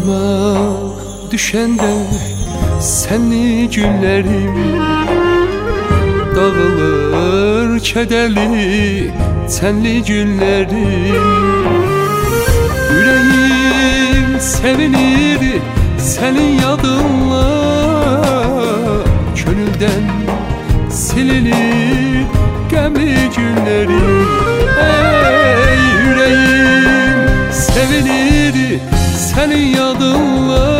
Yadıma düşende senli günlerim dağılır kederli tenli günlerim. Yüreğim sevinir senin yadınla, gönülden silinir gemli günlerim. Ey yüreğim sevinir senin yadınla,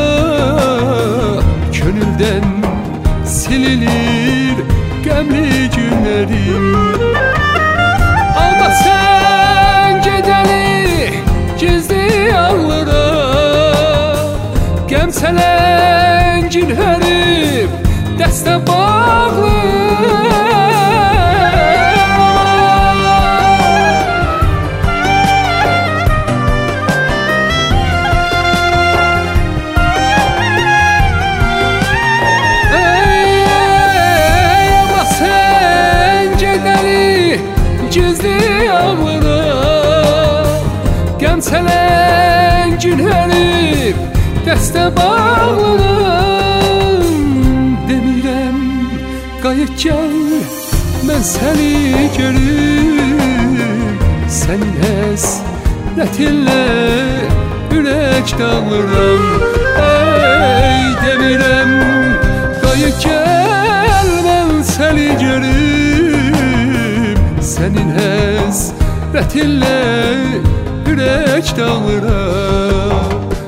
gönülden silinir gemli günlerim. Alma sen gedeli gizli ağlara, gemselengin herif dəstə bağlı. Gizli ağlara, gəmsələngin hərib dəstə bağlaram. Demirəm qayıt gəl, mən səni görüm, sənin həsrətinlə ürək dağlıram. Ey demirəm qayıt gəl, mən səni görüm, sənin həsrətinlə ürək dağlıram.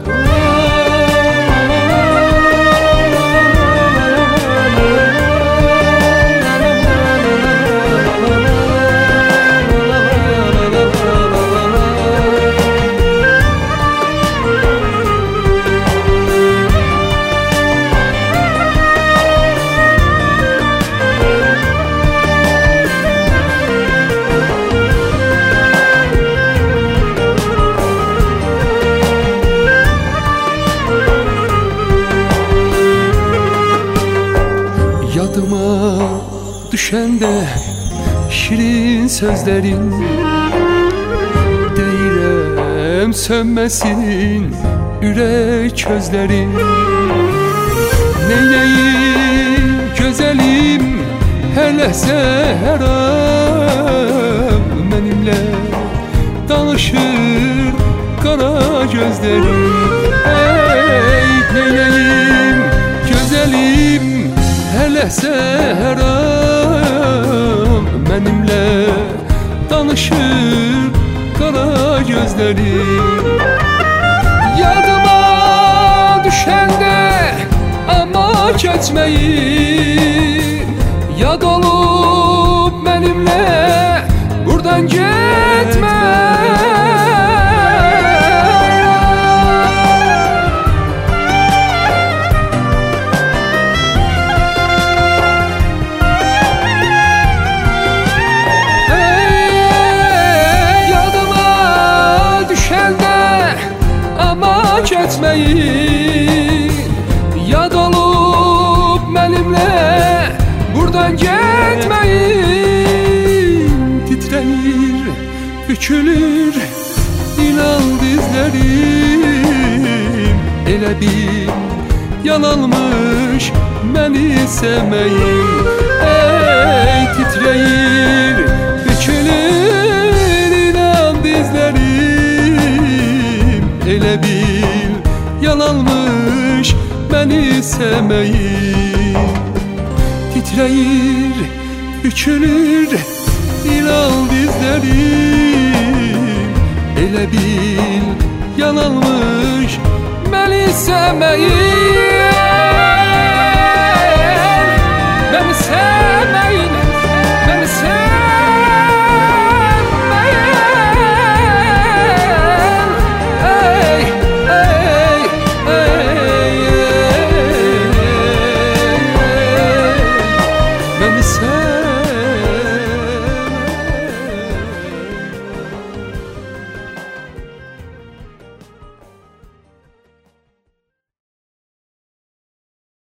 Yadıma düşəndə şirin sözlərin, deyirəm sönməsin ürək közlərin. Neyləyim gözəlim hər ləhzə hər an, mənimlə danışır qara gözlərim. Ey neyləyim gözəlim hər ləhzə hər an, mənimlə danışır qara gözlərim. Yadıma düşəndə amma keçməyin, yad olub mənimlə buradan getmə. Keçməyin, yad olub mənimlə buradan getməyin. Titrəyir, bükülür inan dizlərim, elə bil yalanmış məni sevməyin. Ey titrəyir, bükülür inan dizlərim, elə bil yalanmış məni sevməyin. Titrəyir, bükülür ilan dizlərim, elə bil yalanmış məni sevməyin.